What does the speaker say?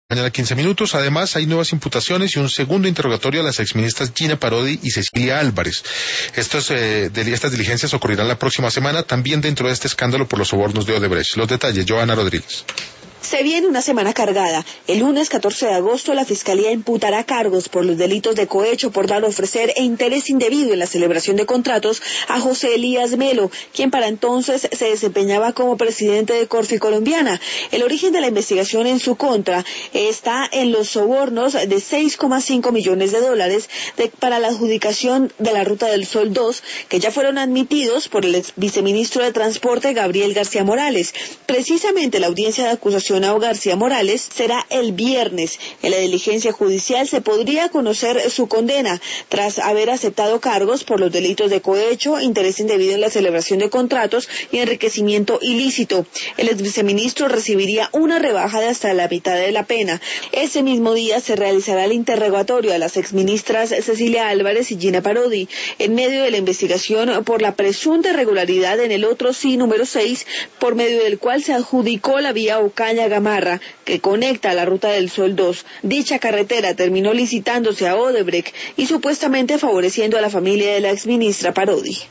Mañana 15 minutos. Además, hay nuevas imputaciones y un segundo interrogatorio a las exministras Gina Parodi y Cecilia Álvarez. Estas diligencias ocurrirán la próxima semana, también dentro de este escándalo por los sobornos de Odebrecht. Los detalles, Joana Rodríguez. Se viene una semana cargada. El lunes 14 de agosto la Fiscalía imputará cargos por los delitos de cohecho por dar, ofrecer e interés indebido en la celebración de contratos a José Elías Melo, quien para entonces se desempeñaba como presidente de Corfi Colombiana. El origen de la investigación en su contra está en los sobornos de $6,5 millones para la adjudicación de la Ruta del Sol 2, que ya fueron admitidos por el ex viceministro de Transporte Gabriel García Morales. Precisamente la audiencia de acusación a García Morales será el viernes. En la diligencia judicial se podría conocer su condena tras haber aceptado cargos por los delitos de cohecho, interés indebido en la celebración de contratos y enriquecimiento ilícito. El ex viceministro recibiría una rebaja de hasta la mitad de la pena. Ese mismo día se realizará el interrogatorio a las exministras Cecilia Álvarez y Gina Parodi en medio de la investigación por la presunta irregularidad en el otro sí número 6, por medio del cual se adjudicó la vía Ocaña-Gamarra, que conecta a la Ruta del Sol 2. Dicha carretera terminó licitándose a Odebrecht y supuestamente favoreciendo a la familia de la exministra Parodi.